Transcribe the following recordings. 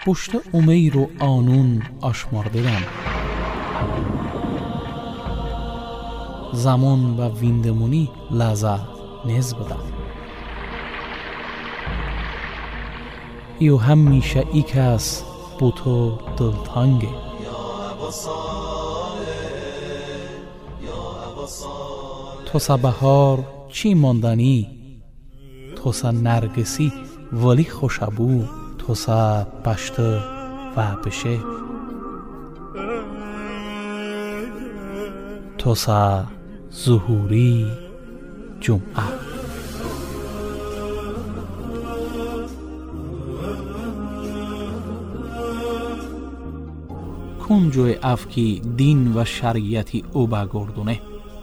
پشت امیر و آنون آشمارده‌ام. زمان و ویندمونی لازا نز بدم. ایو همیشه ای کس بو تو دلتانگه. تو سا بهار چی ماندنی، تو سا نرگسی ولی خوشبو، تو سا پشت و بشه، تو سا ظهوری جمعه. کنجوی افکی دین و شریعتی او بگردونه،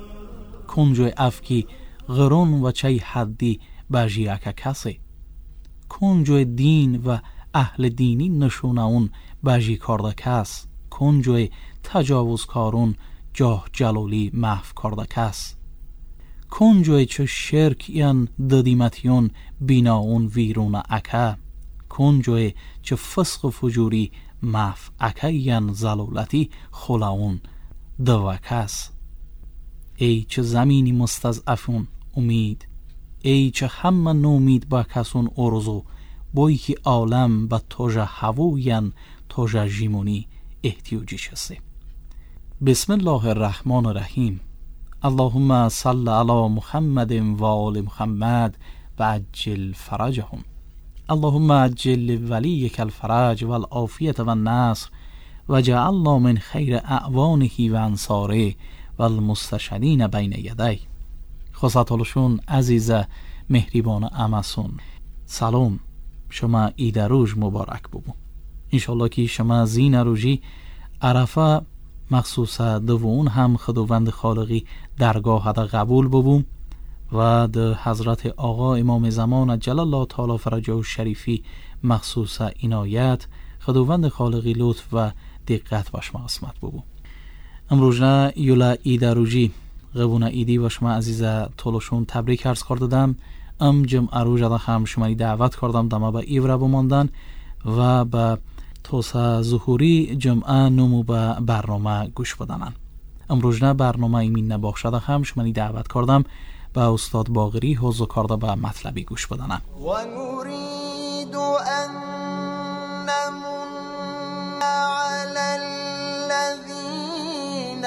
کنجوی افکی غرون و چای حدی بجی اکا کسی، کنجوی دین و اهل دینی نشونه اون بجی کرده کس، کنجوی تجاوز کارون جاه جلالی محو کرده کس، کنجوی چه شرک یان ددیمتیون بینا اون ویرون اکا، کنجوی چه فسق و فجوری محو اکا یان زلالتی خلا اون دو کس. ای چه زمینی مستضعفون امید، ای چه همه نومید با کسون ارزو، بایی که عالم با توجه هووین توجه جیمونی احتیاجی شسته. بسم الله الرحمن الرحیم. اللهم صل علی محمد و آل محمد و عجل فرجهم. اللهم عجل ولیک الفرج و العافیت و النصر و جعلنا من خیر اعوانه و انصاره و المستشهدین بین یدی. خواستالشون عزیز مهریبان امسون، سلام، شما عید روز مبارک ببو. انشالله که شما زین روزی عرفه مخصوصا دوون هم خداوند خالقی درگاه دا قبول ببوم و ده حضرت آقا امام زمان جل الله تعالی فرجه و شریفی مخصوصا عنایت خداوند خالقی لطف و دقت باش ما قسمت ببوم. امروزنا یولا عید روزی قبونه ایدی و شما عزیز طولشون تبریک عرض کردم. ام جمعه روز دا هم شما دعوت کردم دما با ایوره بماندن و با توسا ظهوری جمعه نمو با برنامه گوش بدنن. امروزنا برنامه ایمین نباخشده هم شما دعوت کردم با استاد باقری حوضو کرده با مطلبی گوش بدنن. و نريد ان نمن على الذين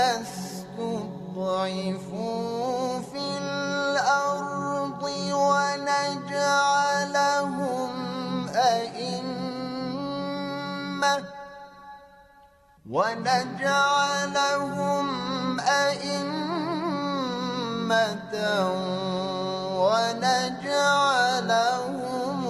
استضعفوا في الارض ونجعلهم أئمة ونجعلهم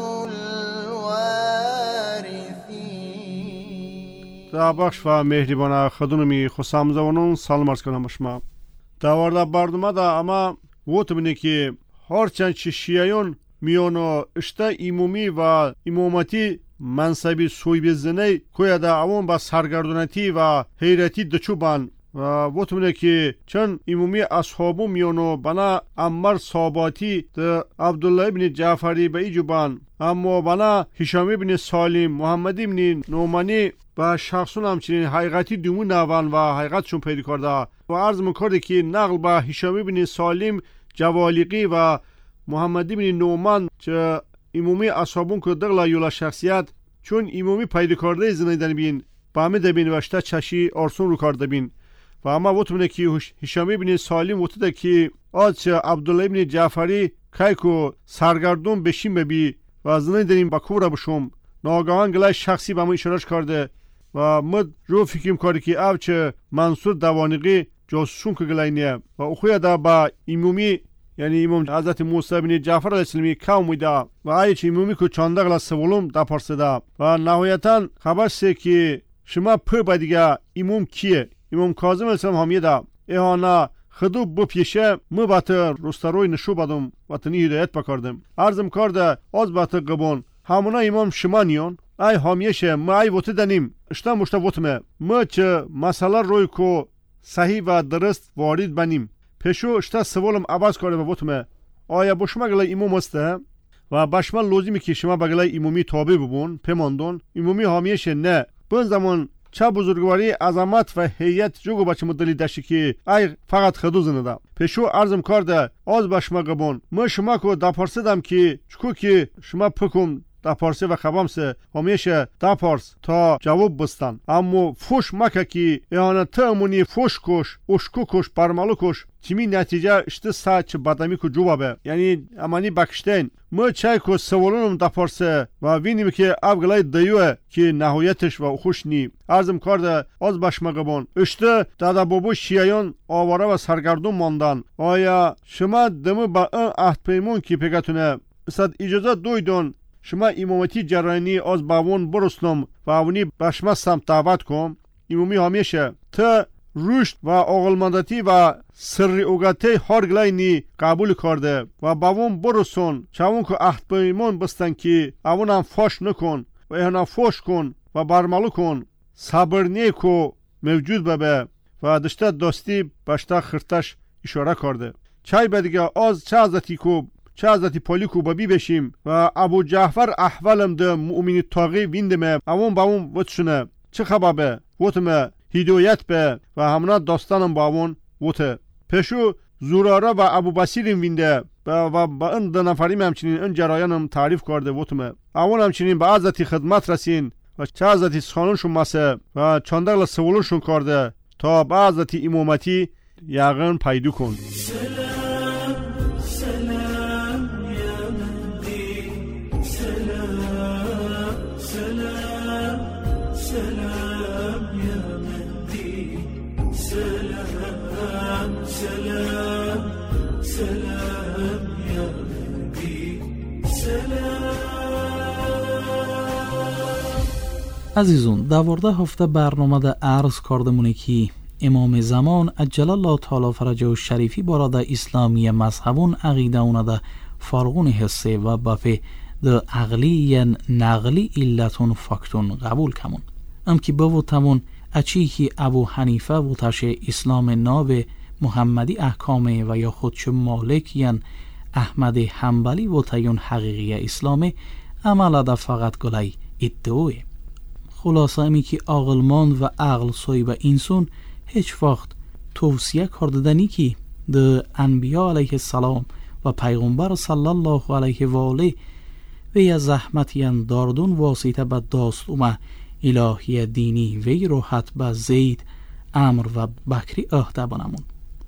الوارثين. بخش و مهربان خودمی خسام زبانون سلام عرض کنم شما. دوارده برنامه دا اما وقت بینه که هرچند چه شیعیون میانو اشته ایمومی و ایمامتی منصبی سوی زنی کویا دا عوام با سرگردونتی و حیرتی دچوبان و وطمونه که چون ایمومی اصحابو میانو بنا عمر صحاباتی دا عبدالله ابن جعفری با ایجوبان اما بنا هشامی ابن سالم محمدی ابن نومانی و شخصون همچنین حقیقتی دومون نوان و حقیقتشون پیدا کرده و عرض میکرده که نقل با هشامی ابن سالم جوالیقی و محمدی ابن نومان چه ایمومی اصحابون که دغلا یولا شخصیت چون ایمومی پیدا کرده زنیدن بین با همه دبین وشته چشی آرسون رو کرده بین و اما وطمونه که هشامی بین سالم وطده که آج عبدالله ابن جعفری که که سرگردون بشیم ببی و زنیدنیم با کورا بشم ناگهان گلای شخصی با ما اشارش کرده و مد رو فکریم کرده که او چه منصور دوانقی جاسوسون که گلای نیه و اخویا دا با ایمومی یعنی امام حضرت موسی بن جعفر علیه السلام قوم میده و آیه چه ایمومی که چانده گلا سوالم دا پرسیده و نهایتا خبر سه که شما پر دیگه امام کیه؟ امام کاظم علیه السلام همیه ده ایهانا خدو بپیشه مو بات رستروی نشو بدم و تنی هدایت بکردم عرضم کرده از بات قبون همونا امام شما نیون ای همیشه ما ای وطه دنیم اشتا مشتا وطمه ما چه مسئله روی که صحیح و درست وارد بنیم پیشو اشتا سوالم عوض کرده و وطمه آیا بشما گله امام هسته؟ و بشما لازمی که شما بگلای ایمومی تابع ببون پماندون ایمومی حامیش نه بون زمان چه بزرگواری عظمت و هیئت جوگو بچه مدلی داشتی که ای فقط خدوزنه دا پیشو ارزم کرده از بشما قبون ما شما کو دا پرسیدم که چکو که شما پکم دا پارسی و خبامسه همیشه دا پارس تا جواب بستن اما فوش مکه که اهانت امونی فوش کش اشکو کش پرمالو کش چیمی نتیجه اشته ساچ بدمی کو جوابه یعنی امانی بکشتین ما چای کو سوالونم دا پارسه و وینیم که افگلای دیوه که نهایتش و خوش نی ارزم کرده از بشما قبون اشته دادا بابو شیعیان آواره و سرگردون ماندن آیا شما دمو با این عهد پیمون که پیگتونه استاد اجازه دویدون شما امامتی جرانی از باون برسنم و اونی بشما سم دعوت کن امامی همیشه تا رشد و عقلمندی و سری اوگاتی هرگلاینی قبول کرده و باون برسون چون که عهد پیمان بستن که اونم فاش نکن و اینا فاش کن و برمالو کن صبر نیکو موجود ببه و دشته دوستی بشتا خرتش اشاره کرده چای بدیگه از چه ازتی کو چه حضرت پالیکو بابی بشیم و ابو جعفر احوالم ده مؤمن تاقی ویندمه اون با اون وطشونه چه خبابه وطمه هدایت به و همنا داستانم با اون وطه پیشو زوراره و ابو بسیرم وینده و با این ده نفریم همچنین این جرایانم تعریف کرده وطمه اون همچنین به حضرت خدمت رسین و چه حضرت سخانونشون مسه و چندقل سوالونشون کرده تا به حضرت امامتی یقین پیدا کن عزیزون دوارده هفته برنامه ده عرض کردمونه که امام زمان عجل الله تعالی فرجه و شریفی باراده اسلامی مذهبون عقیده اونه ده فارغون حسه و بپه ده عقلی یا نقلی علتون فاکتون قبول کمون ام که بوتمون اچی که ابو حنیفه و تشه اسلام ناب محمدی احکامه و یا خودش مالک یا احمد حنبلی و تایون حقیقی اسلامه عمل ده فقط گلای ادعوه خلاصه امی که عقلمند و عقل صاحب انسان هیچ وقت توصیه کردنی که ده انبیاء علیه السلام و پیغمبر صلی الله علیه و آله و یا زحمتیان داردون واسطه به داستومه الهی دینی وی روحت به زید امر و بکری اهده بنمون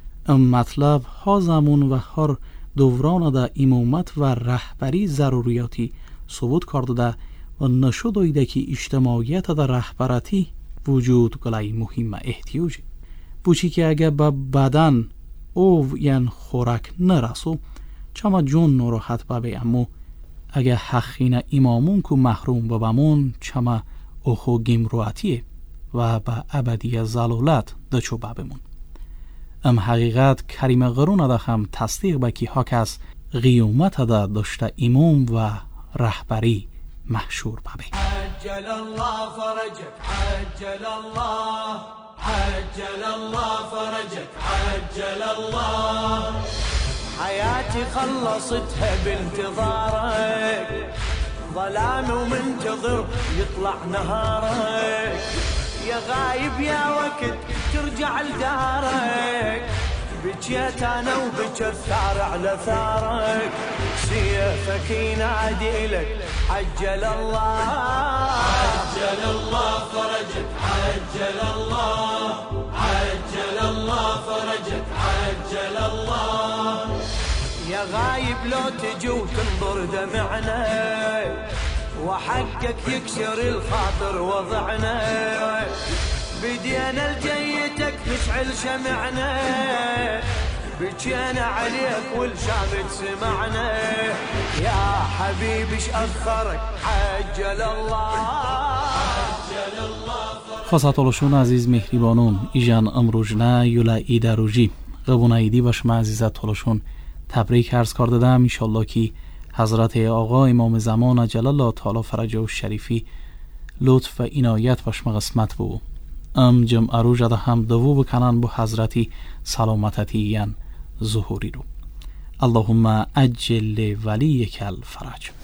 مطلب ها زمون و هر دوران ده امامت و رهبری ضروریاتی ثبوت کرده و نشد ایده که اجتماعیت در رهبرتی وجود گلای مهم احتیاجی بوچی که اگه به بدن او یعن خورک نرسو چما جون نراحت ببه امو اگه حقین امامون که محروم ببمون چما اوخو گمرواتیه و به ابدی زلالت دچو ببمون ام حقیقت کریم غرون ده هم تصدیق بکی ها کس قیومت ده داشته امام و رهبری محشور ببه عجل الله فرجك عجل الله عجل الله فرجك عجل الله حياتي خلصتها بانتظارك ظلام ومنتظر يطلع نهارك يا غايب يا وقت ترجع لدارك بجيت انا وبجى الثار على ثارك سيفك ينادي لك عجل الله عجل الله فرجك عجل الله عجل الله فرجك عجل الله يا غايب لو تجي وتنظر دمعنا وحقك يكسر الخاطر وضعنا بدينا لجيتك نشعل شمعنا بجينا عليك والشامت سمعنا يا حبيبي ايش اخرك عجل الله عجل الله خاصت oluşun aziz mehribanun ijan amrujna yula idaruji قبونایدی باش عزیزت oluşun تبریک عرض کردم ان شاء الله که حضرت آقا امام زمان عجل الله تعالی فرجه و شریفی لطف و عنایت باش قسمت بو ام جمع روز ده هم دو بکنن با حضرتی سلامتتی یان ظهوری رو اللهم أجل لوليك الفرج.